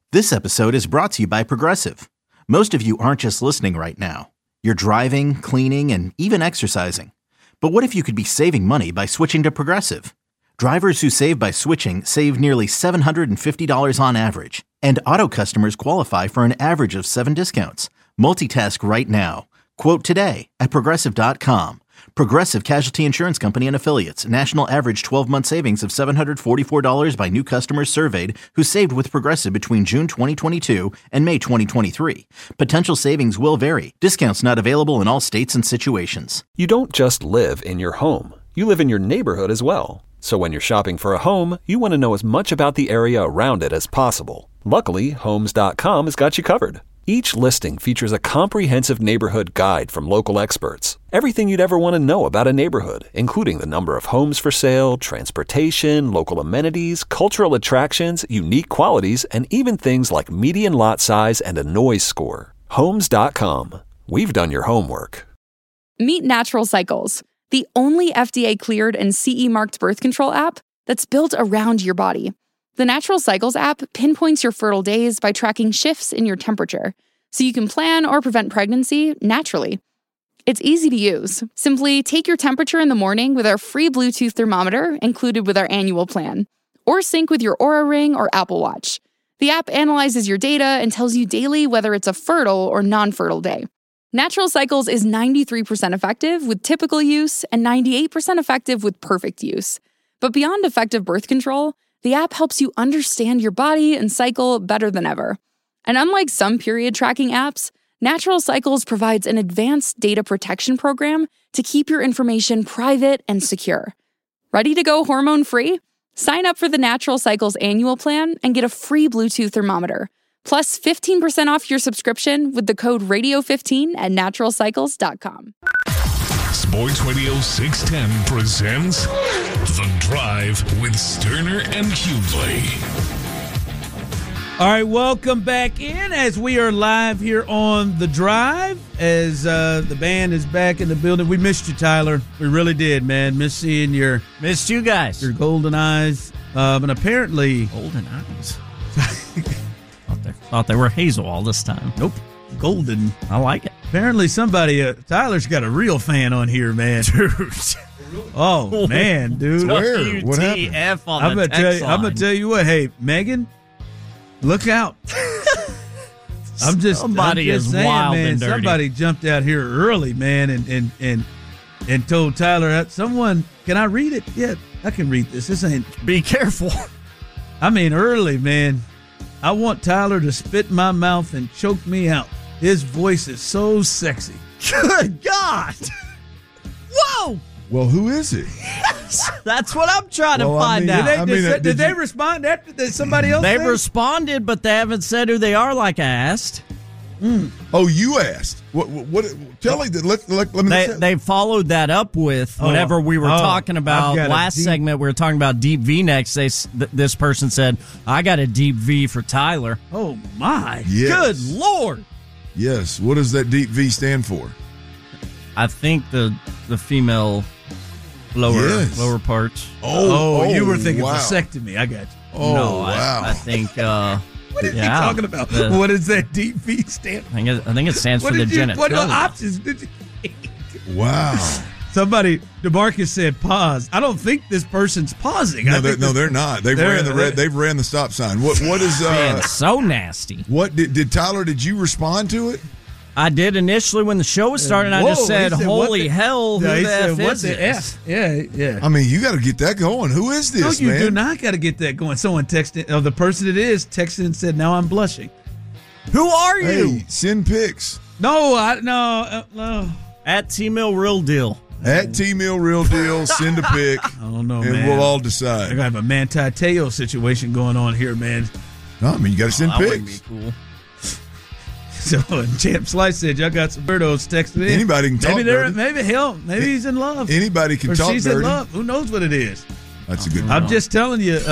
This episode is brought to you by Progressive. Most of you aren't just listening right now. You're driving, cleaning, and even exercising. But what if you could be saving money by switching to Progressive? Drivers who save by switching save nearly $750 on average. And auto customers qualify for an average of 7 discounts. Multitask right now. Quote today at Progressive.com. Progressive Casualty Insurance Company and Affiliates. National average 12-month savings of $744 by new customers surveyed who saved with Progressive between June 2022 and May 2023. Potential savings will vary. Discounts not available in all states and situations. You don't just live in your home. You live in your neighborhood as well. So when you're shopping for a home, you want to know as much about the area around it as possible. Luckily, Homes.com has got you covered. Each listing features a comprehensive neighborhood guide from local experts. Everything you'd ever want to know about a neighborhood, including the number of homes for sale, transportation, local amenities, cultural attractions, unique qualities, and even things like median lot size and a noise score. Homes.com. We've done your homework. Meet Natural Cycles, the only FDA-cleared and CE-marked birth control app that's built around your body. The Natural Cycles app pinpoints your fertile days by tracking shifts in your temperature, so you can plan or prevent pregnancy naturally. It's easy to use. Simply take your temperature in the morning with our free Bluetooth thermometer included with our annual plan, or sync with your Oura Ring or Apple Watch. The app analyzes your data and tells you daily whether it's a fertile or non-fertile day. Natural Cycles is 93% effective with typical use and 98% effective with perfect use. But beyond effective birth control, the app helps you understand your body and cycle better than ever. And unlike some period tracking apps, Natural Cycles provides an advanced data protection program to keep your information private and secure. Ready to go hormone-free? Sign up for the Natural Cycles annual plan and get a free Bluetooth thermometer, plus 15% off your subscription with the code RADIO15 at naturalcycles.com. Sports Radio 610 presents The Drive with Sterner and Hughley. All right, welcome back in as we are live here on The Drive as the band is back in the building. We missed you, Tyler. We really did, man. Missed seeing Missed you guys. Your golden eyes. And apparently... Golden eyes? Thought they were hazel all this time. Nope. Golden. I like it. Apparently somebody, Tyler's got a real fan on here, man. Dude. Oh, man, dude. Where? What happened? I'm going to tell you what. Hey, Megan, look out. I'm just saying, wild man, and dirty. Somebody jumped out here early, man, and told Tyler, someone, can I read it? Yeah, I can read this. This ain't. Be careful. I mean, early, man. I want Tyler to spit in my mouth and choke me out. His voice is so sexy. Good God. Whoa. Well, who is it? That's what I'm trying to find out. Did they respond after somebody else? They've responded, but they haven't said who they are like I asked. Oh, you asked. What tell me let me They followed that up with whatever we were talking about last segment. We were talking about deep V-necks. This person said, I got a deep V for Tyler. Oh, my. Yes. Good Lord. Yes. What does that deep V stand for? I think the female lower parts. Oh, you were thinking vasectomy. I got you. Oh, no, wow. I think... what are you talking about? What does that deep V stand for? I think it stands for the genitalia. What options did you... Wow. Somebody, DeMarcus said pause. I don't think this person's pausing. No, they're not. They've ran the stop sign. What is man, so nasty. What did Tyler? Did you respond to it? I did initially when the show was starting. I just said, "Holy hell, who the F is this?" Yeah. I mean, you got to get that going. Who is this? No, you man? do not got to get that going. Someone texted. The person it is texted and said, "Now I'm blushing." Who are you? Hey, send pics. No. At T-Mill Real Deal. At T-Mill Real Deal, send a pic. I don't know, and man. we'll all decide. I got a Manti Te'o situation going on here, man. No, I mean, you got to send pics. That would be cool. So Champ Slice said, "Y'all got some birdos texting in." Anybody can talk. Maybe he's in love. Anybody can or talk. She's dirty. in love. Who knows what it is? That's a good one. I'm just telling you.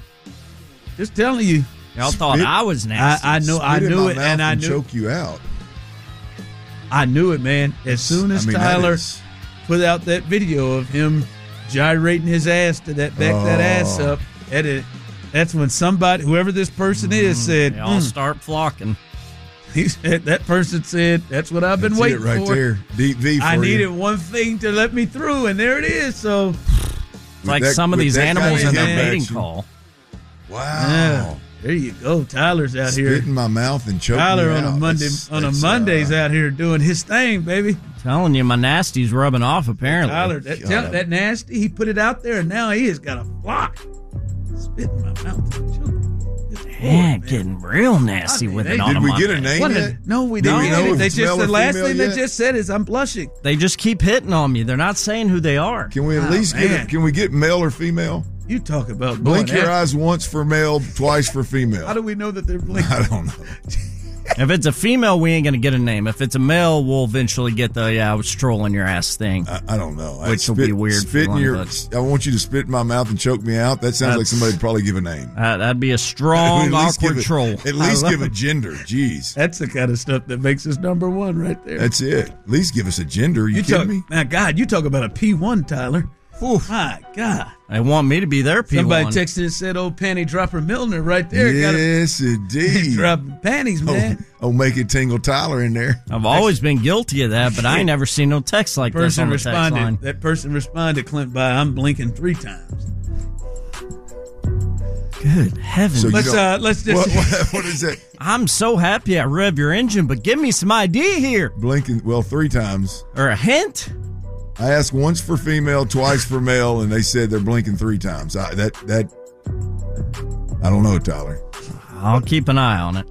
Y'all thought I was nasty. I knew it, and I knew choke you out. I knew it, man. As soon as Tyler put out that video of him gyrating his ass to that ass up, That's when somebody, whoever this person is, said, they all start flocking. He said, that person said, that's what I've been waiting right for. There. Deep V for I needed you. one thing to let me through, and there it is. So, it's like some of these animals in their mating call. Wow. Yeah, there you go. Tyler's out here. Spit in my mouth and choking Tyler me on out. a Monday's out here doing his thing, baby. Telling you, my nasty's rubbing off, apparently. Tyler, that nasty, he put it out there, and now he has got a flock. Spit in my mouth and choking. Yeah, getting real nasty with it on Did a we Monday. get a name yet? No, we Do didn't. we know if They it's just male or the last female thing yet? they just said is I'm blushing. They just keep hitting on me. They're not saying who they are. Can we at least can we get male or female? You talk about Blink going your after- eyes once for male, twice for female. How do we know that they're blinking? I don't know. If it's a female, we ain't going to get a name. If it's a male, we'll eventually get the, I was trolling your ass thing. I don't know. Which will be weird. Spit in I want you to spit in my mouth and choke me out. That sounds like somebody'd probably give a name. That'd be a strong, awkward troll. At least give a gender. Jeez. That's the kind of stuff that makes us number one right there. That's it. At least give us a gender. Are you kidding me? My God, you talk about a P1, Tyler. Oof. My God. They want me to be their P1. Somebody texted and said, "Oh, panty dropper Milner right there." Yes, indeed. Dropping panties, man. Oh, make it tingle Tyler in there. I've always been guilty of that, but I ain't never seen no text like this on the text line. That person responded, Clint, by I'm blinking 3 times. Good heavens. So let's just what is that? I'm so happy I rev your engine, but give me some idea here. Blinking 3 times. Or a hint. I asked once for female, twice for male, and they said they're blinking 3 times. I don't know, Tyler. I'll keep an eye on it.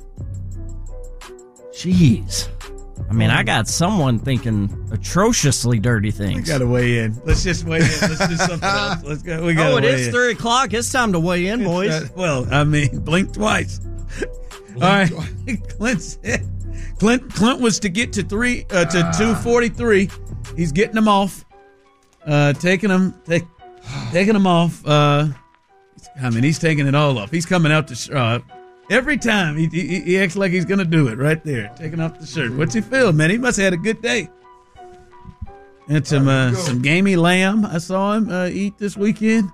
Jeez. I mean, I got someone thinking atrociously dirty things. We got to weigh in. Let's just weigh in. Let's do something else. Let's go. We got. It is 3 o'clock. It's time to weigh in, boys. Blink twice. All right. Clint said Clint was to get to 243. He's getting them off. Taking them off. He's taking it all off. He's coming out to every time he acts like he's going to do it right there, taking off the shirt. What's he feel, man? He must have had a good day. And some gamey lamb I saw him eat this weekend.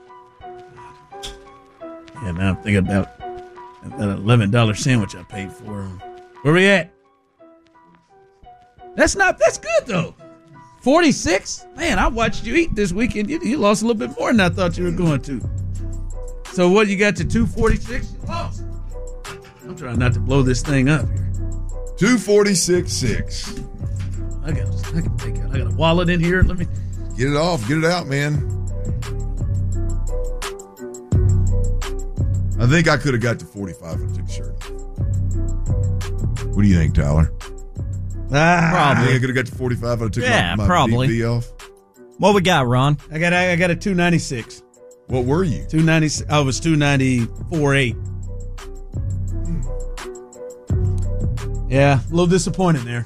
Yeah, now I'm thinking about that $11 sandwich I paid for. Where we at? That's good though. 46? Man, I watched you eat this weekend. You lost a little bit more than I thought you were going to. So what, you got to 246? You lost. I'm trying not to blow this thing up here. 246.6. I can take it. I got a wallet in here. Let me get it off. Get it out, man. I think I could have got to 45 and took the shirt off. What do you think, Tyler? Probably. I think I could have got to 45 and took my probably. DP off. What we got, Ron? I got a 296. What were you? 296. I was 294.8. Yeah, a little disappointed there.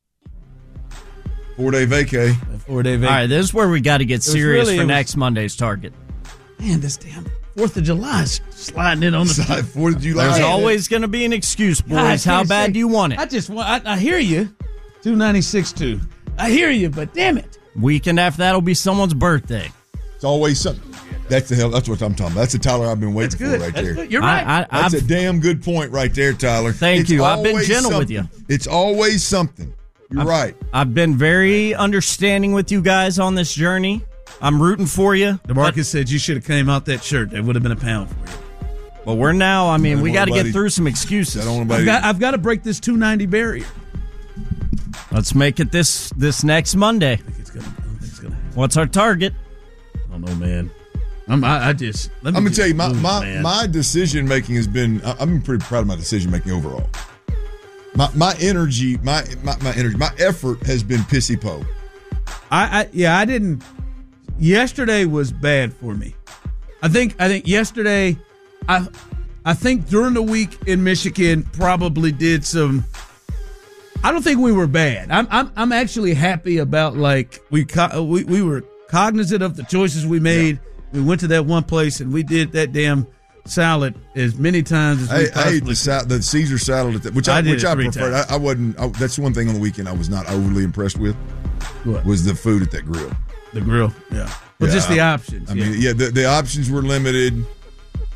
4-day vacay. 4-day vacay. All right, this is where we got to get serious for next Monday's target. Man, this damn 4th of July is sliding in on the 4th of July. There's always going to be an excuse, boys. How bad do you want it? I hear you. 296.2. I hear you, but damn it. Weekend after that will be someone's birthday. It's always something. That's what I'm talking about. That's the Tyler I've been waiting for right there. Good. You're right. That's a damn good point right there, Tyler. Thank you. I've been gentle with you. It's always something. You're right. I've been very understanding with you guys on this journey. I'm rooting for you. DeMarcus said you should have came out that shirt. That would have been a pound for you. But we're now, we got to get through some excuses. I've got to break this 290 barrier. Let's make it this next Monday. I think it's gonna happen. What's our target? I don't know, man. I'm gonna tell you, my decision making has been. I've been pretty proud of my decision making overall. My energy, my effort has been pissy po. I didn't. Yesterday was bad for me. I think yesterday, I think during the week in Michigan probably did some. I don't think we were bad. I'm actually happy about we were cognizant of the choices we made. Yeah. We went to that one place and we did that damn salad as many times as we possibly I ate the Caesar salad, which I preferred. I wasn't. That's one thing on the weekend I was not overly impressed with. What? Was the food at that grill? The grill, yeah. Well, just the options. I mean, the options were limited.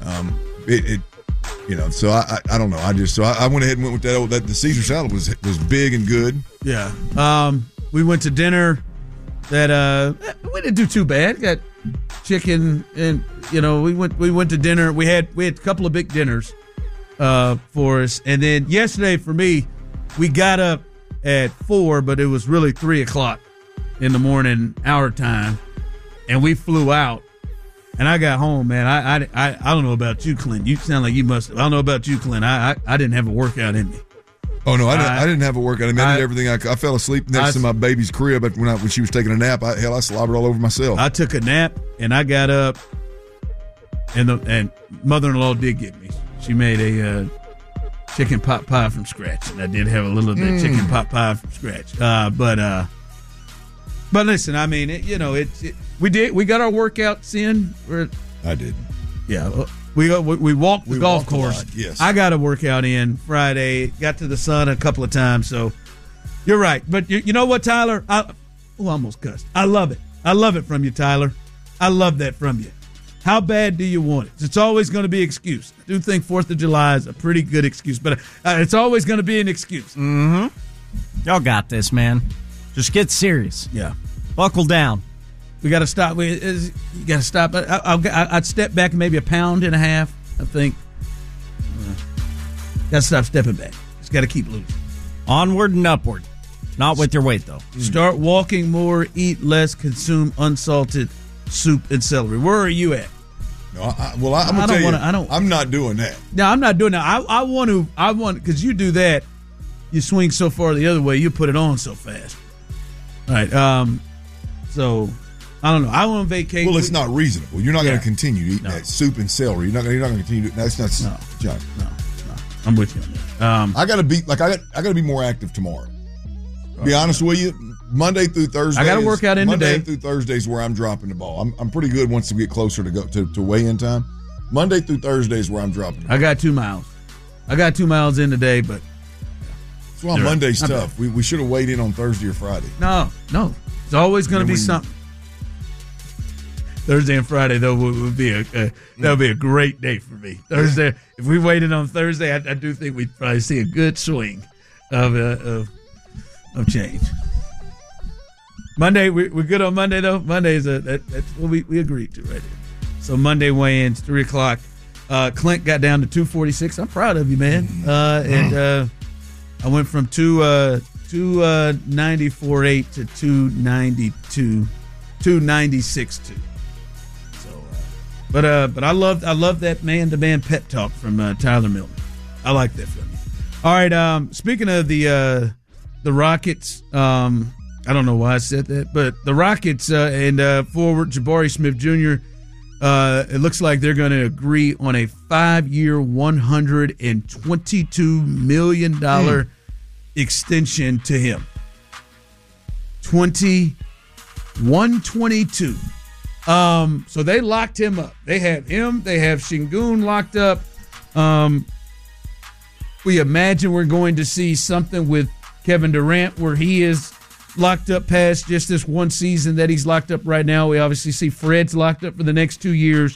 So I don't know. I went ahead and went with that. The Caesar salad was big and good. Yeah. We went to dinner that we didn't do too bad. Got chicken and we went to dinner. We had a couple of big dinners for us, and then yesterday for me, we got up at 4, but it was really 3:00 in the morning our time, and we flew out. And I got home, man. I don't know about you, Clint. You sound like you must. I don't know about you, Clint. I didn't have a workout in me. Oh no, I didn't have a workout. I did everything. I fell asleep next to my baby's crib when she was taking a nap. I slobbered all over myself. I took a nap and I got up, and mother-in-law did get me. She made a chicken pot pie from scratch, and I did have a little bit of chicken pot pie from scratch. But listen, I mean, we got our workouts in. I did. Yeah. We walked the golf course. Yes. I got a workout in Friday. Got to the sun a couple of times. So you're right. But you know what, Tyler? I almost cussed. I love it. I love it from you, Tyler. I love that from you. How bad do you want it? It's always going to be an excuse. I do think 4th of July is a pretty good excuse, but it's always going to be an excuse. Mm-hmm. Y'all got this, man. Just get serious. Yeah. Buckle down. We got to stop. You got to stop. I'd step back maybe 1.5 pounds, I think. Got to stop stepping back. Just got to keep losing. Onward and upward. Not with your weight, though. Start walking more, eat less, consume unsalted soup and celery. Where are you at? No, I'm going to tell you, I'm not doing that. No, I'm not doing that. I want, because you do that, you swing so far the other way, you put it on so fast. All right. So, I don't know. I want to vacate. Well, it's not reasonable. You're not going to continue to eat that soup and celery. You're not going to continue to. That's not. No. I'm with you on that. I got to be more active tomorrow. Be honest with you, Monday through Thursday. I got to work out in Monday today. through Thursday is where I'm dropping the ball. I'm pretty good once we get closer to weigh-in time. Monday through Thursday is where I'm dropping the ball. I got 2 miles. I got 2 miles in today, but that's why Monday's tough. We should have weighed in on Thursday or Friday. No. It's always going to be something. Thursday and Friday though would be a great day for me. Thursday, if we waited on Thursday, I do think we'd probably see a good swing of change. Monday, we're good on Monday though. Monday is that's what we agreed to right here. So Monday weigh-ins 3:00. Clint got down to 246. I'm proud of you, man. And I went from 294.8 to 296.2. But I love that man-to-man pep talk from Tyler Milton. I like that from you. All right. Speaking of the Rockets, I don't know why I said that, but the Rockets and forward Jabari Smith Jr. It looks like they're going to agree on a 5-year, $122 million extension to him. 122. So they locked him up. They have him. They have Şengün locked up. We imagine we're going to see something with Kevin Durant where he is locked up past just this one season that he's locked up right now. We obviously see Fred's locked up for the next 2 years.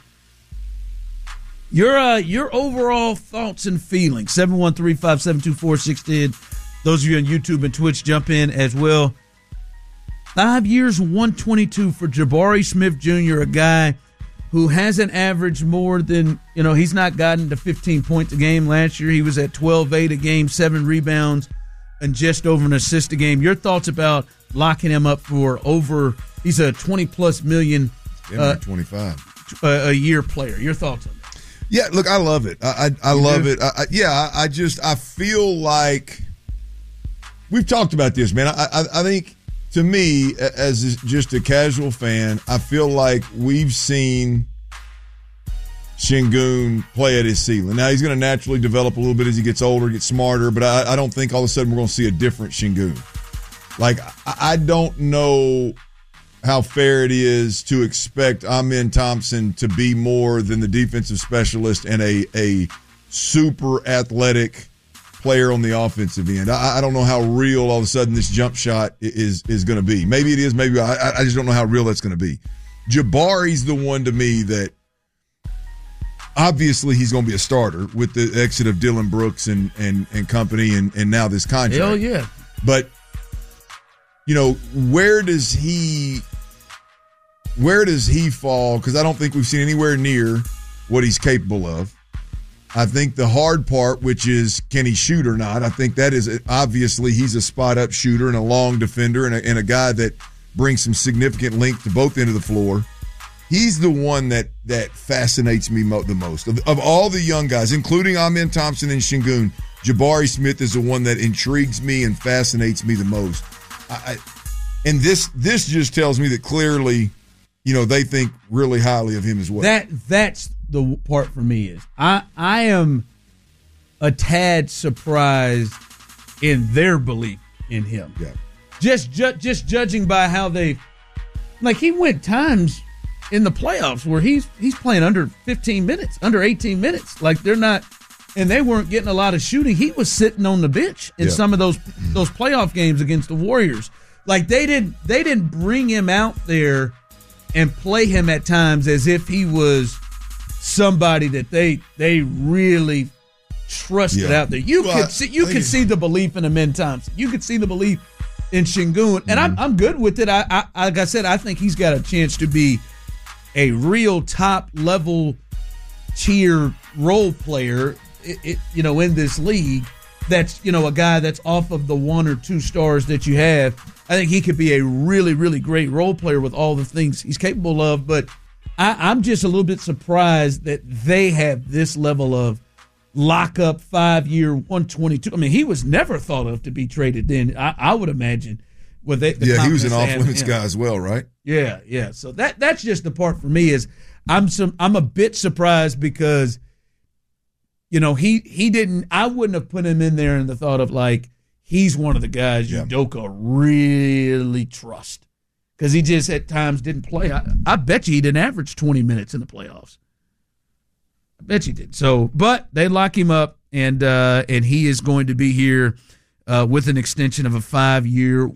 Your overall thoughts and feelings. 713-572-4610. Those of you on YouTube and Twitch jump in as well. 5 years, 122 for Jabari Smith Jr., a guy who hasn't averaged more than, he's not gotten to 15 points a game. Last year, he was at 12-8 a game, 7 rebounds, and just over an assist a game. Your thoughts about locking him up for he's a 20-plus million 25 a year player. Your thoughts on that? Yeah, look, I love it. I love it. I feel like we've talked about this, man. I think, to me, as just a casual fan, I feel like we've seen Şengün play at his ceiling. Now, he's going to naturally develop a little bit as he gets older, gets smarter, but I don't think all of a sudden we're going to see a different Şengün. Like, I don't know how fair it is to expect Amen Thompson to be more than the defensive specialist and a super athletic player on the offensive end. I don't know how real all of a sudden this jump shot is going to be. Maybe it is, maybe I just don't know how real that's going to be. Jabari's the one to me that obviously he's going to be a starter with the exit of Dylan Brooks and company and now this contract. Hell yeah. But, where does he fall? Because I don't think we've seen anywhere near what he's capable of. I think the hard part, which is can he shoot or not, I think that is obviously he's a spot-up shooter and a long defender and a guy that brings some significant length to both ends of the floor. He's the one that fascinates me the most. Of all the young guys, including Amen Thompson and Şengün, Jabari Smith is the one that intrigues me and fascinates me the most. And this just tells me that clearly, they think really highly of him as well. That's the part for me is I am a tad surprised in their belief in him. Yeah. Just judging by how they, he went times in the playoffs where he's playing under 15 minutes, under 18 minutes. They're not, and they weren't getting a lot of shooting. He was sitting on the bench in some of those playoff games against the Warriors. They didn't bring him out there and play him at times as if he was somebody that they really trusted out there. You could see the belief in Amen Thompson. You could see the belief in Şengün, and I'm good with it. I like I said, I think he's got a chance to be a real top level tier role player, in this league. That's a guy that's off of the 1 or 2 stars that you have. I think he could be a really, really great role player with all the things he's capable of. But I'm just a little bit surprised that they have this level of lock-up 5-year, 122. I mean, he was never thought of to be traded then, I would imagine. He was an off-limits guy as well, right? Yeah. So that's just the part for me is I'm a bit surprised because, he didn't – I wouldn't have put him in there in the thought of he's one of the guys Udoka really trust. Because he just at times didn't play. I bet you he didn't average 20 minutes in the playoffs. I bet you did. So, but they lock him up, and he is going to be here with an extension of a 5-year,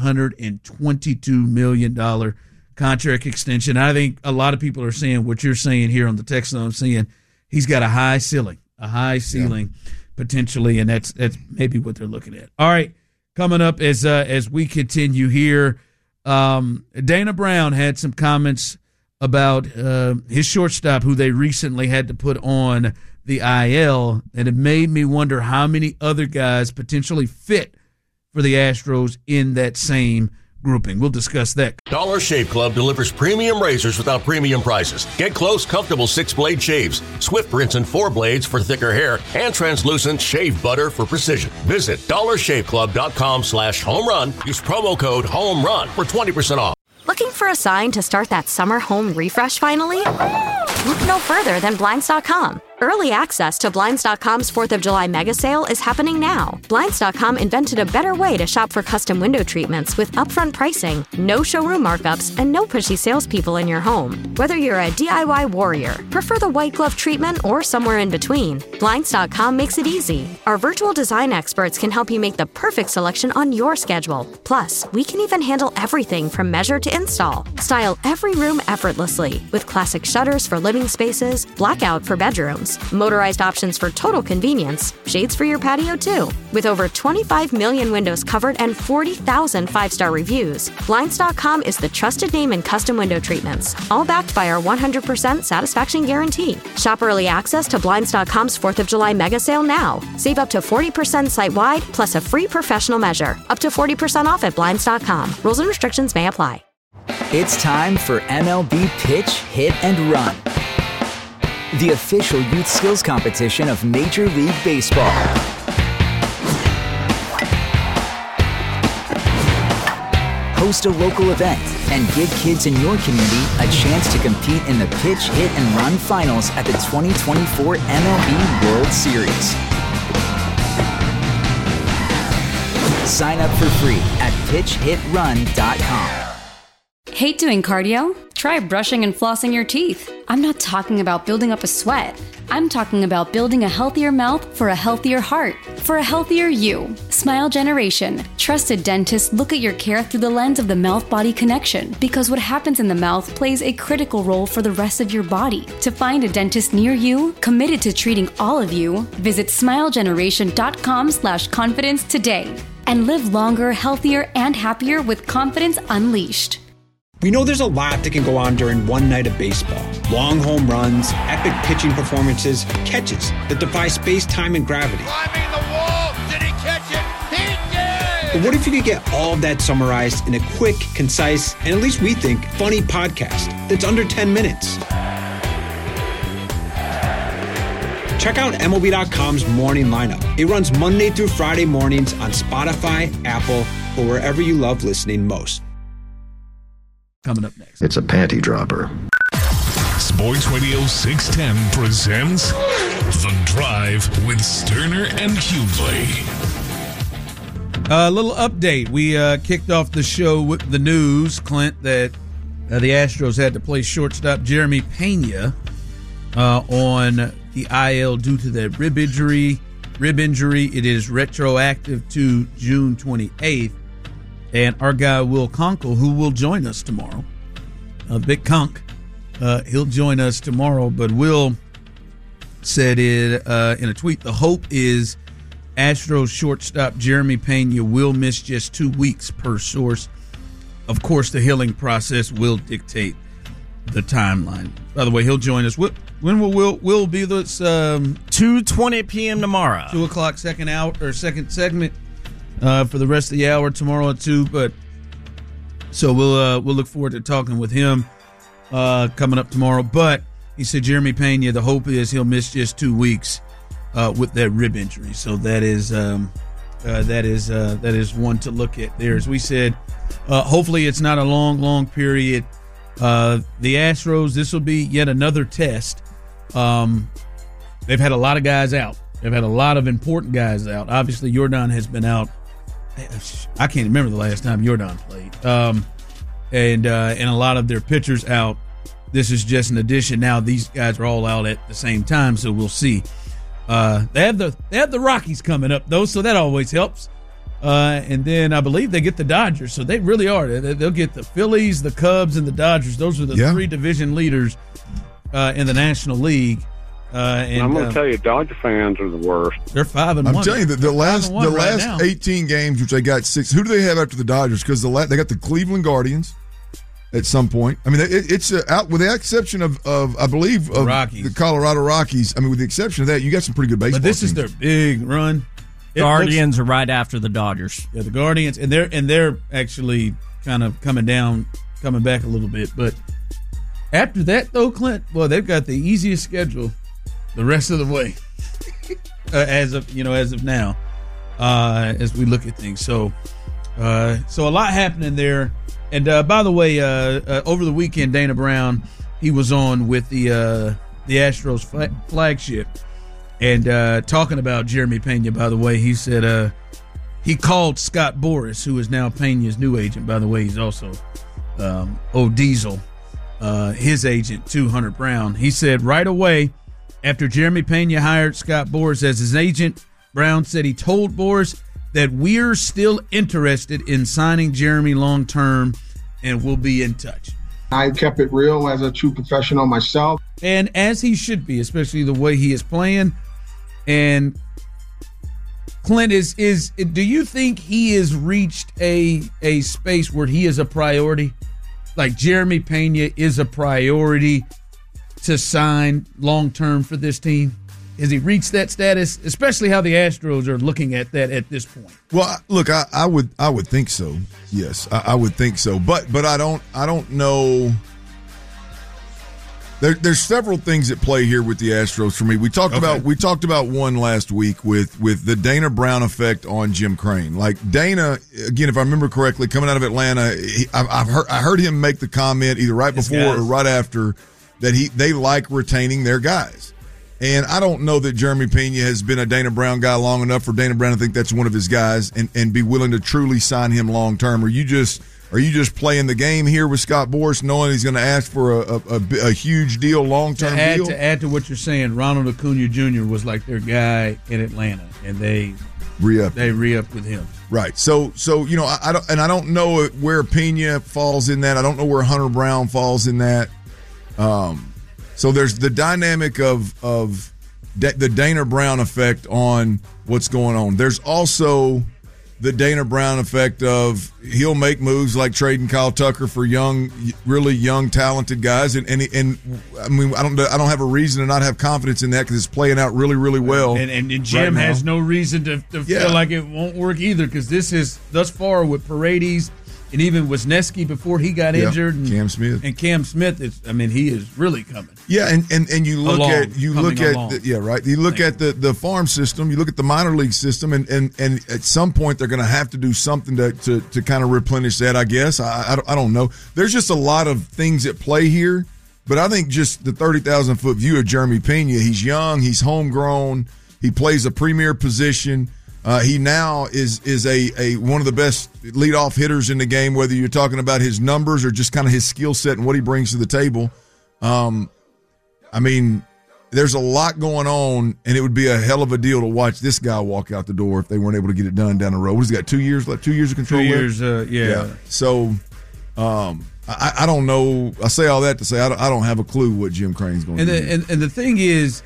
$122 million contract extension. I think a lot of people are saying what you're saying here on the text line. I'm saying he's got a high ceiling potentially, and that's maybe what they're looking at. All right, coming up as we continue here. Dana Brown had some comments about his shortstop who they recently had to put on the IL, and it made me wonder how many other guys potentially fit for the Astros in that same grouping. We'll discuss that. Dollar Shave Club delivers premium razors without premium prices. Get close, comfortable 6-blade shaves, Swift rinse and 4 blades for thicker hair, and translucent shave butter for precision. Visit dollarshaveclub.com/home-run. Use promo code HOME-RUN for 20% off. Looking for a sign to start that summer home refresh finally? Look no further than Blinds.com. Early access to Blinds.com's 4th of July mega sale is happening now. Blinds.com invented a better way to shop for custom window treatments with upfront pricing, no showroom markups, and no pushy salespeople in your home. Whether you're a DIY warrior, prefer the white glove treatment, or somewhere in between, Blinds.com makes it easy. Our virtual design experts can help you make the perfect selection on your schedule. Plus, we can even handle everything from measure to install. Style every room effortlessly with classic shutters for living spaces, blackout for bedrooms, motorized options for total convenience, shades for your patio too. With over 25 million windows covered and 40,000 5-star reviews, Blinds.com is the trusted name in custom window treatments, all backed by our 100% satisfaction guarantee. Shop early access to Blinds.com's 4th of July mega sale now. Save up to 40% site-wide, plus a free professional measure. Up to 40% off at Blinds.com. Rules and restrictions may apply. It's time for MLB Pitch, Hit, and Run, the official youth skills competition of Major League Baseball. Host a local event and give kids in your community a chance to compete in the Pitch, Hit, and Run finals at the 2024 MLB World Series. Sign up for free at pitchhitrun.com. Hate doing cardio? Try brushing and flossing your teeth. I'm not talking about building up a sweat. I'm talking about building a healthier mouth for a healthier heart, for a healthier you. Smile Generation. Trusted dentists look at your care through the lens of the mouth-body connection, because what happens in the mouth plays a critical role for the rest of your body. To find a dentist near you, committed to treating all of you, visit smilegeneration.com/confidence today. And live longer, healthier, and happier with confidence unleashed. We know there's a lot that can go on during one night of baseball. Long home runs, epic pitching performances, catches that defy space, time, and gravity. Climbing the wall, did he catch it? He did! But what if you could get all of that summarized in a quick, concise, and at least we think, funny podcast that's under 10 minutes? Check out MLB.com's Morning Lineup. It runs Monday through Friday mornings on Spotify, Apple, or wherever you love listening most. Coming up next. It's a panty dropper. Sports Radio 610 presents The Drive with Sterner and Hughley. A little update. We kicked off the show with the news, Clint, that the Astros had to play shortstop Jeremy Pena on the IL due to that rib injury. It is retroactive to June 28th. And our guy, Will Conkle, who will join us tomorrow, Big Conk, he'll join us tomorrow. But Will said it in a tweet, the hope is Astros shortstop Jeremy Pena will miss just 2 weeks per source. Of course, the healing process will dictate the timeline. By the way, he'll join us. When will Will be this? 2:20 p.m. tomorrow. 2 o'clock, second segment. For the rest of the hour tomorrow at 2, but so we'll look forward to talking with him coming up tomorrow. But he said Jeremy Pena, the hope is he'll miss just 2 weeks with that rib injury. So that is one to look at there. As we said, hopefully it's not a long period. The Astros, this will be yet another test. They've had a lot of guys out. They've had a lot of important guys out. Obviously, Jordan has been out. I can't remember the last time Jordan played. And a lot of their pitchers out. This is just an addition. Now these guys are all out at the same time, so we'll see. They have the Rockies coming up though, so that always helps. And then I believe they get the Dodgers, so they really are. They'll get the Phillies, the Cubs, and the Dodgers. Those are the three division leaders in the National League. And I'm going to tell you, Dodger fans are the worst. They're 5-1. I'm telling you that the last 18 games, which they got 6. Who do they have after the Dodgers? Because they got the Cleveland Guardians at some point. I mean, it's out with the exception of I believe of the Colorado Rockies. I mean, with the exception of that, you got some pretty good baseball. But this teams. is their big run. Guardians are right after the Dodgers. Yeah, the Guardians, and they're actually kind of coming back a little bit. But after that, though, Clint, well, they've got the easiest schedule the rest of the way, as of now, as we look at things. So a lot happening there. And by the way, over the weekend, Dana Brown, he was on with the Astros flagship, and talking about Jeremy Pena. By the way, he said he called Scott Boras, who is now Pena's new agent. By the way, he's also Diesel, his agent, to Hunter Brown. He said right away, after Jeremy Pena hired Scott Boras as his agent, Brown said he told Boras that we're still interested in signing Jeremy long-term and we'll be in touch. I kept it real as a true professional myself. And as he should be, especially the way he is playing. And Clint, do you think he has reached a space where he is a priority? Like Jeremy Pena is a priority to sign long-term for this team? Has he reached that status, especially how the Astros are looking at that at this point? Well, look, I would think so. Yes, I would think so. But I don't know. There's several things at play here with the Astros for me. We talked about one last week with the Dana Brown effect on Jim Crane. Like Dana, again, if I remember correctly, coming out of Atlanta, I heard him make the comment either right before or right after that they like retaining their guys. And I don't know that Jeremy Pena has been a Dana Brown guy long enough for Dana Brown to think that's one of his guys and be willing to truly sign him long term. Or you just Are you just playing the game here with Scott Boras, knowing he's going to ask for a huge deal, long-term deal? To add to what you're saying, Ronald Acuna Jr. was like their guy in Atlanta, and they re-upped with him. Right. So I don't know where Pena falls in that. I don't know where Hunter Brown falls in that. So there's the dynamic of the Dana Brown effect on what's going on. There's also the Dana Brown effect of he'll make moves like trading Kyle Tucker for really young, talented guys, and I mean I don't have a reason to not have confidence in that because it's playing out really, really well. And Jim has no reason to feel like it won't work either because this is thus far with Paredes and even Wisniewski before he got injured, and Cam Smith is. I mean, he is really coming. Yeah, and you look at You look at the farm system. You look at the minor league system, and at some point they're going to have to do something to kind of replenish that. I guess I don't know. There's just a lot of things at play here, but I think just the 30,000-foot view of Jeremy Pena. He's young. He's homegrown. He plays a premier position. He now is a one of the best leadoff hitters in the game, whether you're talking about his numbers or just kind of his skill set and what he brings to the table. I mean, there's a lot going on, and it would be a hell of a deal to watch this guy walk out the door if they weren't able to get it done down the road. What has he got, 2 years left? 2 years of control left? 2 years, yeah. So I don't know. I say all that to say I don't have a clue what Jim Crane's going to do. And the thing is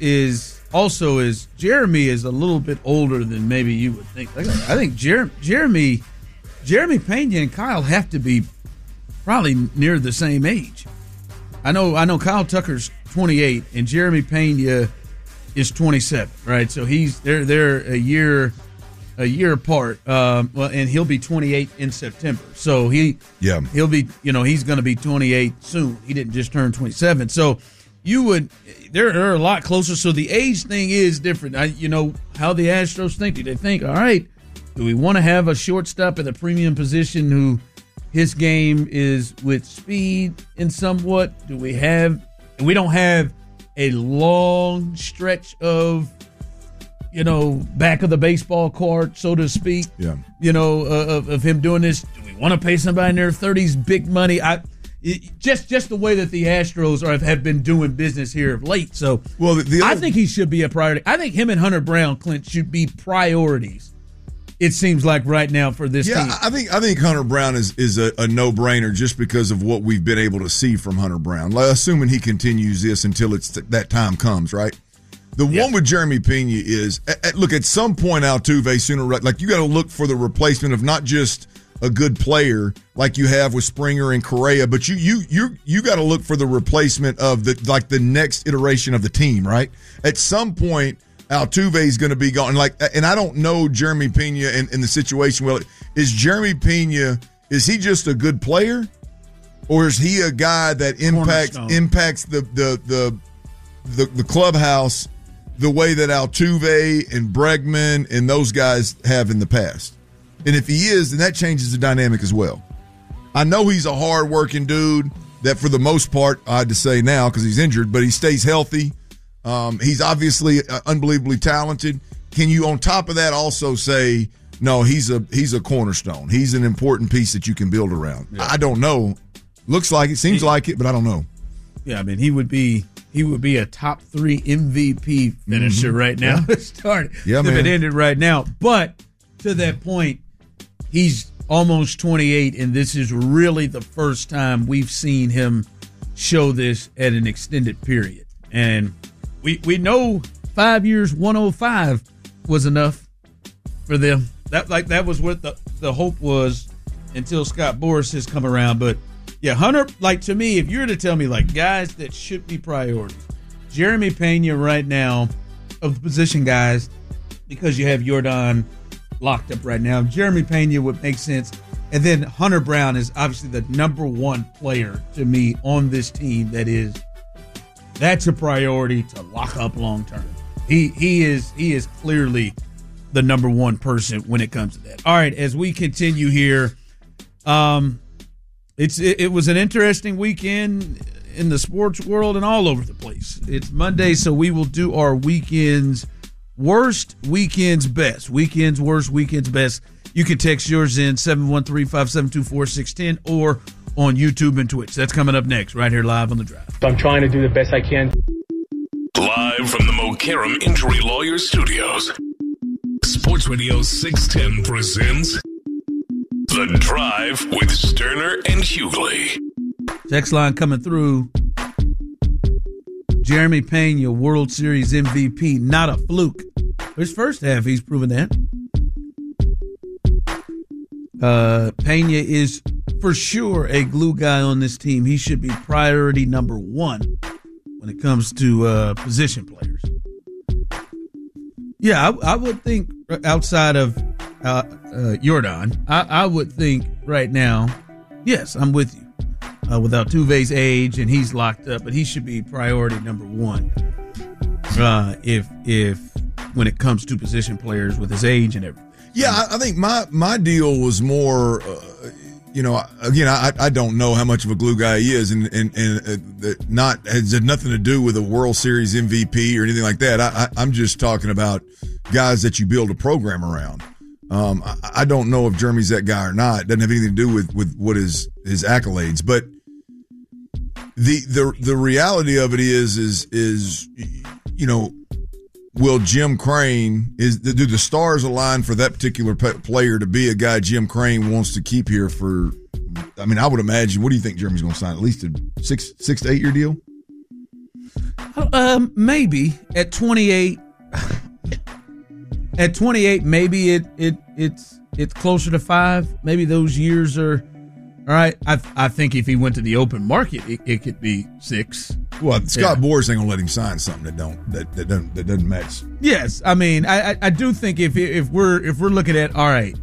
Jeremy is a little bit older than maybe you would think. I think Jeremy Pena and Kyle have to be probably near the same age. I know Kyle Tucker's 28 and Jeremy Pena is 27, right? So they're a year apart. And he'll be 28 in September. So he'll be he's going to be 28 soon. He didn't just turn 27. So they're a lot closer. So the age thing is different. How the Astros think. Do they think, all right, do we want to have a shortstop at the premium position who his game is with speed and somewhat? We don't have a long stretch of, back of the baseball court, so to speak. Yeah. Of him doing this. Do we want to pay somebody in their 30s big money? Just the way that the Astros have been doing business here of late. So, I think he should be a priority. I think him and Hunter Brown, Clint, should be priorities. It seems like right now for this team. I think Hunter Brown is a no-brainer just because of what we've been able to see from Hunter Brown. Assuming he continues this until that time comes, right? The one with Jeremy Pena is look, at some point Altuve sooner, like you got to look for the replacement of not just a good player like you have with Springer and Correa, but you got to look for the replacement of the next iteration of the team, right? At some point, Altuve is going to be gone. And I don't know Jeremy Pena in the situation. Well, is Jeremy Pena, is he just a good player, or is he a guy that impacts the clubhouse the way that Altuve and Bregman and those guys have in the past? And if he is, then that changes the dynamic as well. I know he's a hard-working dude that for the most part, I had to say now because he's injured, but he stays healthy. He's obviously unbelievably talented. Can you, on top of that, also say, no, he's a cornerstone. He's an important piece that you can build around. Yeah. I don't know. Looks like it, seems like it, but I don't know. Yeah, I mean, he would be a top 3 MVP finisher right now. Start. Yeah, if man. It ended right now. But to that point, he's almost 28, and this is really the first time we've seen him show this at an extended period. And we know 5 years, 105 was enough for them. That was what the hope was until Scott Boras has come around. But yeah, Hunter, to me, if you were to tell me guys that should be priorities, Jeremy Pena right now of the position guys, because you have Yordan locked up right now. Jeremy Pena would make sense. And then Hunter Brown is obviously the number one player to me on this team that's a priority to lock up long term. He is clearly the number one person when it comes to that. All right, as we continue here, it was an interesting weekend in the sports world and all over the place. It's Monday, so we will do our weekends worst, weekends best. Weekends worst, weekends best. You can text yours in 713-572-4610 or on YouTube and Twitch. That's coming up next, right here live on The Drive. I'm trying to do the best I can. Live from the Mokaram Injury Lawyers Studios, Sports Radio 610 presents The Drive with Sterner and Hughley. Text line coming through. Jeremy Pena, World Series MVP, not a fluke. His first half, he's proven that. Pena is for sure a glue guy on this team. He should be priority number one when it comes to position players. Yeah, I would think outside of Jordan, I would think right now, yes, I'm with you. With Altuve's age, and he's locked up, but he should be priority number one. If when it comes to position players with his age and everything. Yeah, I think my deal was more, again, I don't know how much of a glue guy he is, and has had nothing to do with a World Series MVP or anything like that. I'm just talking about guys that you build a program around. I don't know if Jeremy's that guy or not. It doesn't have anything to do with what his accolades, but the reality of it is will Jim Crane do the stars align for that particular player to be a guy Jim Crane wants to keep here for? I mean, I would imagine. What do you think Jeremy's going to sign? At least a 6 to 8 year deal? Maybe at 28. At 28, maybe it's closer to 5. Maybe those years are all right. I think if he went to the open market, it could be 6. Well, Scott Boras ain't gonna let him sign something that doesn't match. Yes, I mean, I do think if we're looking at, all right,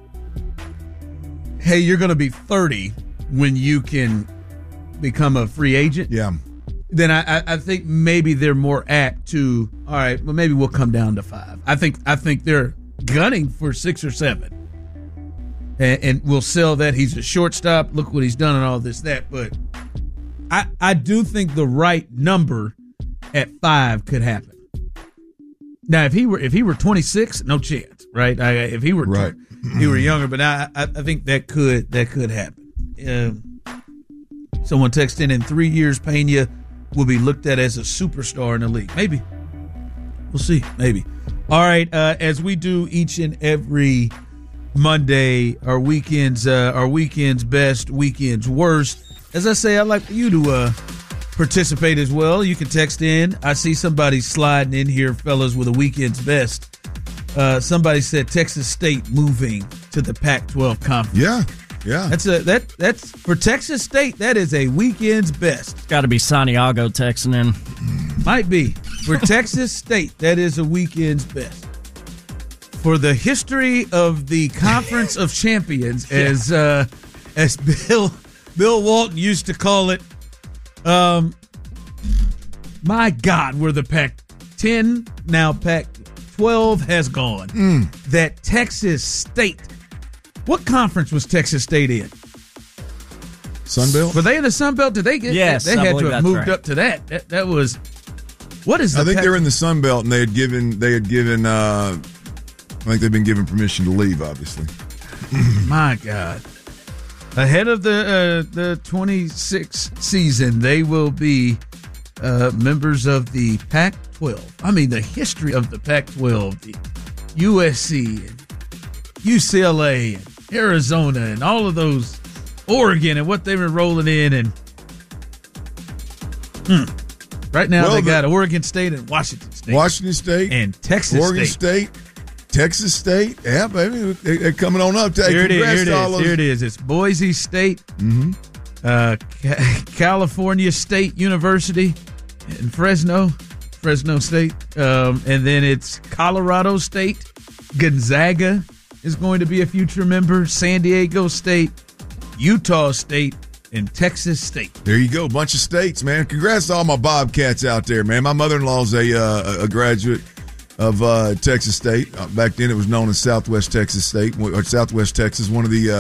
hey, you're gonna be 30 when you can become a free agent. Yeah. Then I think maybe they're more apt to, all right, well, maybe we'll come down to 5. I think they're gunning for 6 or 7. And we'll sell that. He's a shortstop. Look what he's done and all this, that. But I do think the right number at 5 could happen. Now, if he were 26, no chance, right? If he were right. He were younger, but I think that could happen. Someone texted in 3 years, Pena will be looked at as a superstar in the league. Maybe. We'll see. Maybe. All right. As we do each and every Monday, our weekends best, weekends worst. As I say, I'd like for you to participate as well. You can text in. I see somebody sliding in here, fellas, with a weekend's best. Somebody said Texas State moving to the Pac-12 conference. Yeah. That's for Texas State. That is a weekend's best. It's got to be Santiago texting in. Might be for Texas State. That is a weekend's best. For the history of the Conference of Champions, as Bill Walton used to call it. My God, where the Pac-10 now Pac-12 has gone. That Texas State. What conference was Texas State in? Sun Belt? Were they in the Sun Belt? Did they get? Yes, they had to have moved up to that. That was. What is? I think they were in the Sun Belt, and they had given. I think they've been given permission to leave. Obviously. My God. Ahead of the 26 season, they will be members of the Pac-12. I mean, the history of the Pac-12, the USC, and UCLA, and Arizona, and all of those, Oregon, and what they were rolling in, and right now they got Oregon State and Washington State, and Texas Oregon State. Texas State, yeah, baby, they're coming on up. Here it is. It's Boise State, California State University in Fresno State, and then it's Colorado State. Gonzaga is going to be a future member. San Diego State, Utah State, and Texas State. There you go, bunch of states, man. Congrats to all my Bobcats out there, man. My mother-in-law's a graduate of Texas State. Back then, it was known as Southwest Texas State or Southwest Texas, one of the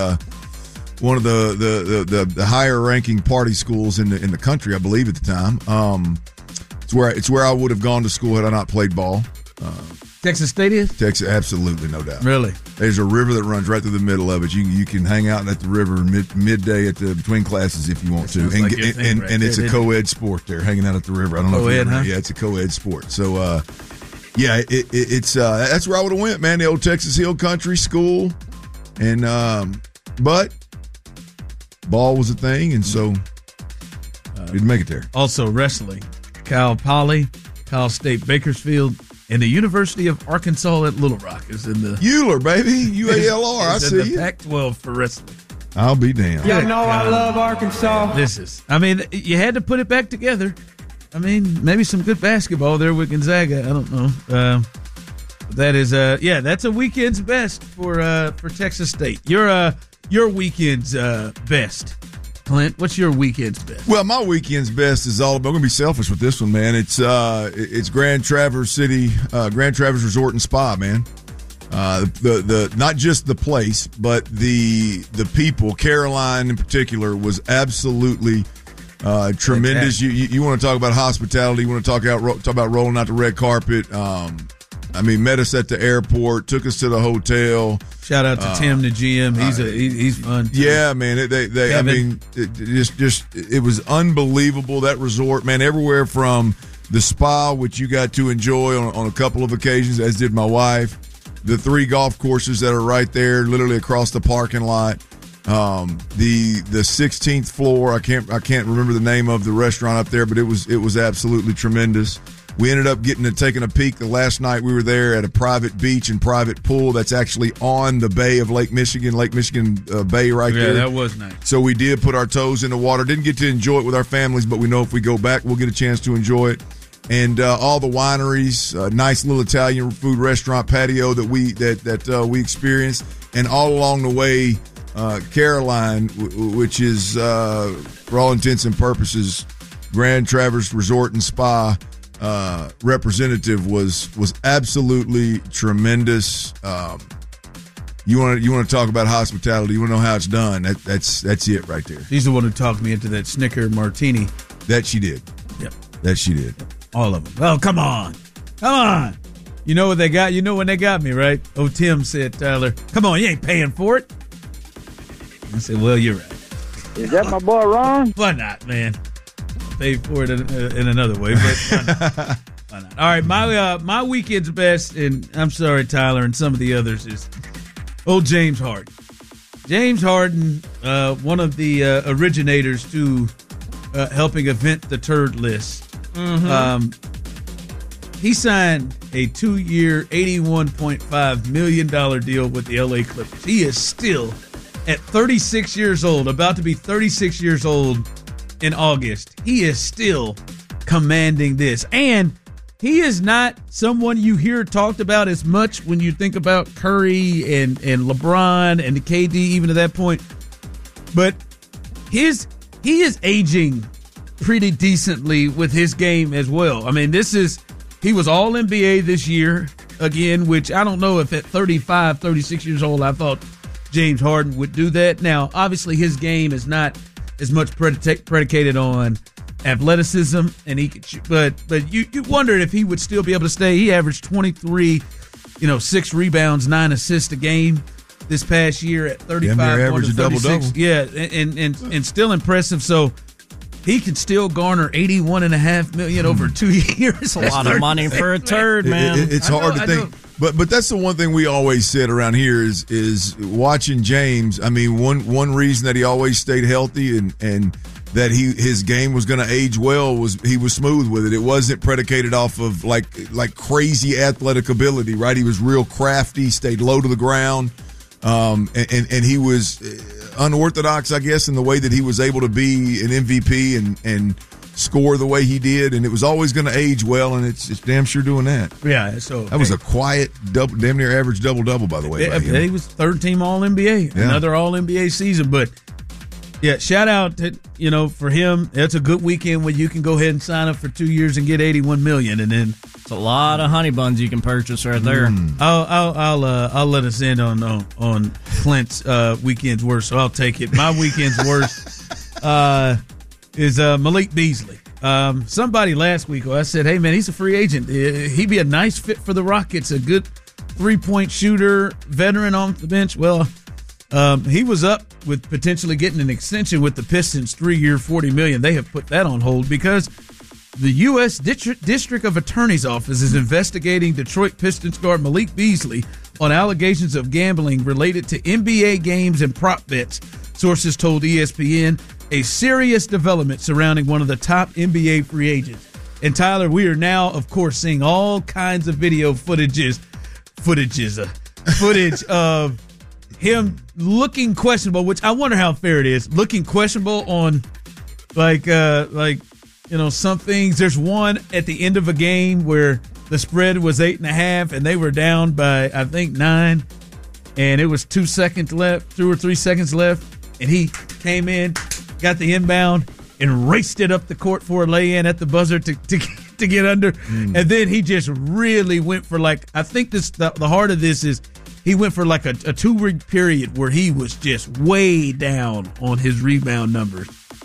higher ranking party schools in the country, I believe, at the time. It's where I would have gone to school had I not played ball. Texas State is? Texas, absolutely, no doubt. Really? There's a river that runs right through the middle of it. You can hang out at the river midday between classes if you want to. And, like and it's a co-ed sport there, hanging out at the river. I don't know if you Yeah, it's a co-ed sport. So, it's that's where I would have went, man, the old Texas Hill Country School. And but ball was a thing, and so didn't make it there. Also wrestling. Cal Poly, Cal State Bakersfield, and the University of Arkansas at Little Rock is in the Euler, baby. UALR. I see you. Pac-12 for wrestling. I'll be damned. Yeah, know I love Arkansas. You had to put it back together. I mean, maybe some good basketball there with Gonzaga. I don't know. That is, that's a weekend's best for Texas State. Your weekend's best. Clint, what's your weekend's best? Well, my weekend's best is all about. I'm going to be selfish with this one, man. It's Grand Traverse City, Grand Traverse Resort and Spa, man. The not just the place, but the people. Caroline in particular was absolutely tremendous. You want to talk about hospitality? You want to talk about rolling out the red carpet? Met us at the airport, took us to the hotel. Shout out to Tim, the GM. He's fun too. Yeah, man. It was unbelievable, that resort, man. Everywhere from the spa, which you got to enjoy on a couple of occasions, as did my wife. The 3 golf courses that are right there, literally across the parking lot. The 16th floor. I can't remember the name of the restaurant up there, but it was absolutely tremendous. We ended up taking a peek the last night we were there at a private beach and private pool that's actually on the bay of Lake Michigan Bay right there. Yeah, that was nice. So we did put our toes in the water. Didn't get to enjoy it with our families, but we know if we go back, we'll get a chance to enjoy it. And all the wineries, nice little Italian food restaurant patio that we experienced. And all along the way, Caroline, which is, for all intents and purposes, Grand Traverse Resort and Spa, representative was absolutely tremendous. You want to talk about hospitality? You want to know how it's done? That's it right there. She's the one who talked me into that Snicker martini. That she did. Yep. That she did. All of them. Oh, come on. You know what they got? You know when they got me, right? Oh, Tim said, Tyler, come on, you ain't paying for it. I said, well, you're right. Is that my boy Ron? Why not, man? Pay for it in another way, but why not? All right, my weekend's best, and I'm sorry, Tyler, and some of the others is old James Harden. James Harden, one of the originators to helping invent the turd list. Mm-hmm. He signed a 2-year, $81.5 million deal with the LA Clippers. He is still at 36 years old, about to be 36 years old in August. He is still commanding this. And he is not someone you hear talked about as much when you think about Curry and LeBron and KD, even to that point. But he is aging pretty decently with his game as well. I mean, he was all NBA this year again, which I don't know if at 35, 36 years old, I thought James Harden would do that. Now, obviously his game is not as much predicated on athleticism, and he could shoot, but you wondered if he would still be able to stay. He averaged 23, 6 rebounds, 9 assists a game this past year at 35. Average a double-double. Yeah, and still impressive. So he can still garner $81.5 million over 2 years. That's a lot of money for a turd, man. It's hard to think. But that's the one thing we always said around here is watching James. I mean, one reason that he always stayed healthy and that his game was going to age well was he was smooth with it. It wasn't predicated off of like crazy athletic ability, right? He was real crafty, stayed low to the ground, and he was unorthodox, I guess, in the way that he was able to be an MVP and score the way he did, and it was always going to age well, and it's damn sure doing that. Yeah, so that was a quiet, damn near average double-double, by the way. Yeah, he was third-team All-NBA, another All-NBA season, but yeah, shout out to, for him. That's a good weekend when you can go ahead and sign up for 2 years and get $81 million, and then it's a lot of honey buns you can purchase right there. I'll let us in on Clint's weekend's worst, so I'll take it. My weekend's worst is Malik Beasley. Somebody last week, I said, hey, man, he's a free agent. He'd be a nice fit for the Rockets, a good three-point shooter, veteran on the bench. Well, he was up with potentially getting an extension with the Pistons, 3-year, $40 million. They have put that on hold because the U.S. District of Attorney's Office is investigating Detroit Pistons guard Malik Beasley on allegations of gambling related to NBA games and prop bets, sources told ESPN, a serious development surrounding one of the top NBA free agents. And, Tyler, we are now, of course, seeing all kinds of video footage of him looking questionable, which I wonder how fair it is, looking questionable on, some things. There's one at the end of a game where the spread was 8.5 and they were down by, I think, 9, and it was 2 or 3 seconds left, and he came in, got the inbound, and raced it up the court for a lay-in at the buzzer to get under. And then he just really went for, I think the heart of this is he went for a 2-week period where he was just way down on his rebound numbers.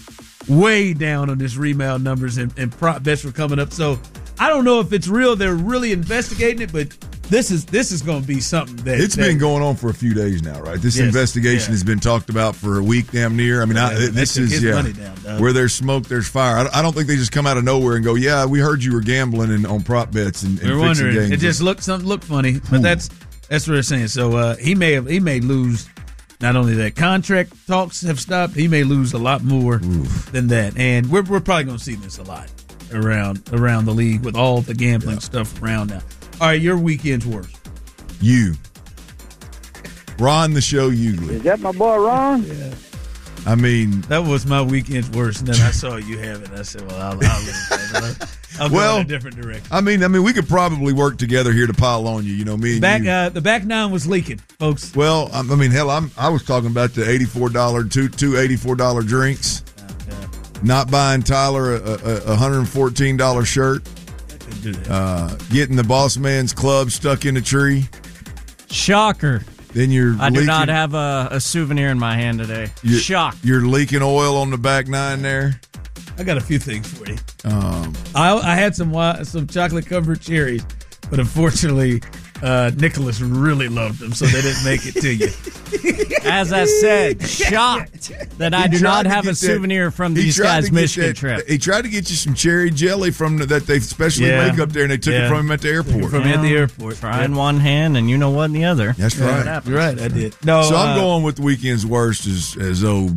And prop bets were coming up. So I don't know if it's real. They're really investigating it, but this is going to be something that it's been going on for a few days now, right? This investigation has been talked about for a week, damn near. I mean, this is money down, where there's smoke, there's fire. I don't think they just come out of nowhere and go, "Yeah, we heard you were gambling on prop bets and we're fixing wondering." games." It just looked funny, but that's what they're saying. So he may lose. Not only that, contract talks have stopped. He may lose a lot more than that, and we're probably going to see this a lot around the league with all the gambling stuff around now. All right, your weekend's worst. You, Ron, the show Ugley. Is that my boy Ron? Yeah. I mean, that was my weekend's worst, and then I saw you have it. I said, "Well, I'll go in a different direction." I mean, we could probably work together here to pile on you. You know, me and you. The back nine was leaking, folks. Well, I mean, hell, I was talking about the $84 two $84 drinks. Not buying Tyler a $114 shirt. Getting the boss man's club stuck in a tree. Shocker. Then I do not have a souvenir in my hand today. Shock. You're leaking oil on the back nine there. I got a few things for you. I had some chocolate covered cherries, but unfortunately, Nicholas really loved them, so they didn't make it to you. As I said, shocked that I do not have a souvenir from these guys' Michigan trip. He tried to get you some cherry jelly that they specially make up there, and they took it from him at the airport. At the airport. Try in one hand, and you know what in the other. That's right. You're right, I did. No, so I'm going with the weekend's worst as old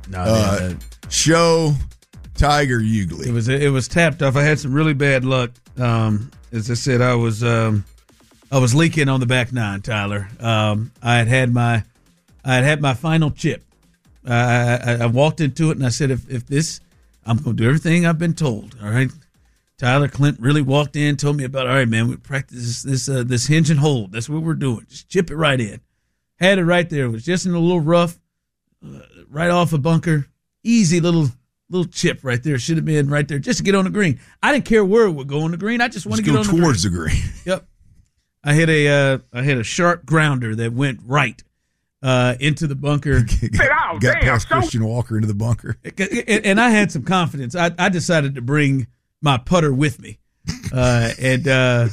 show Tiger Ugley. It was tapped off. I had some really bad luck. As I said, I was leaking on the back nine, Tyler. I had my final chip. I walked into it and I said, if this, I'm going to do everything I've been told. All right. Tyler Clint really walked in, told me about, all right, man, we practice this hinge and hold. That's what we're doing. Just chip it right in. Had it right there. It was just in a little rough, right off a bunker. Easy little chip right there. Should have been right there just to get on the green. I didn't care where it would go on the green. I just want to get on the green. Towards the green. Yep. I hit a sharp grounder that went right into the bunker. Got past Christian Walker into the bunker. And I had some confidence. I decided to bring my putter with me. And that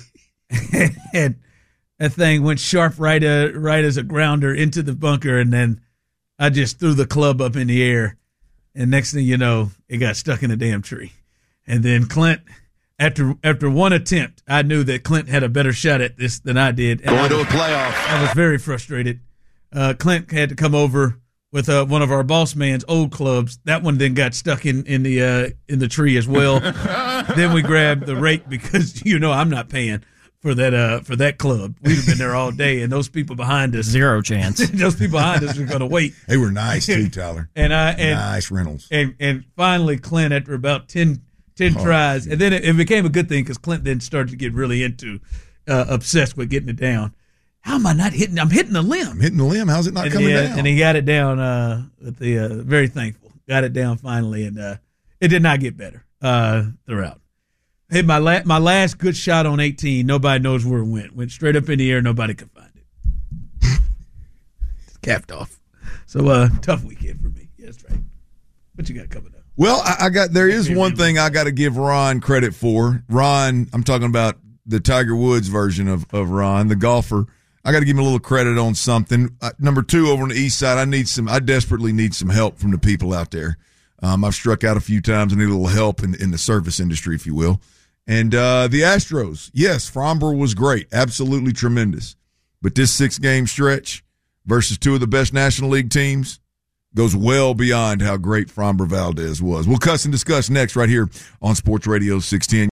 thing went sharp right as a grounder into the bunker, and then I just threw the club up in the air. And next thing you know, it got stuck in a damn tree. And then Clint, after one attempt, I knew that Clint had a better shot at this than I did. And going to a playoff. I was very frustrated. Clint had to come over with one of our boss man's old clubs. That one then got stuck in the tree as well. Then we grabbed the rake because I'm not paying for that club. We'd have been there all day, and those people behind us, zero chance. Those people behind us were going to wait. They were nice too, Tyler. and nice rentals. And finally, Clint, after about 10 tries, and then it became a good thing because Clint then started to get really obsessed with getting it down. How am I not hitting? I'm hitting the limb. I'm hitting the limb. How's it not coming down? And he got it down. Very thankful. Got it down finally, and it did not get better throughout. Hit my last good shot on 18. Nobody knows where it went. Went straight up in the air. Nobody could find it. Capped off. So tough weekend for me. Yeah, that's right. What you got coming up? Well, there is one thing I got to give Ron credit for. Ron, I'm talking about the Tiger Woods version of Ron, the golfer. I got to give him a little credit on something. Number 2, over on the east side, I desperately need some help from the people out there. I've struck out a few times. I need a little help in the service industry, if you will. And the Astros, yes, Framber was great, absolutely tremendous. But this 6-game stretch versus 2 of the best National League teams goes well beyond how great Framber Valdez was. We'll cuss and discuss next right here on Sports Radio 610.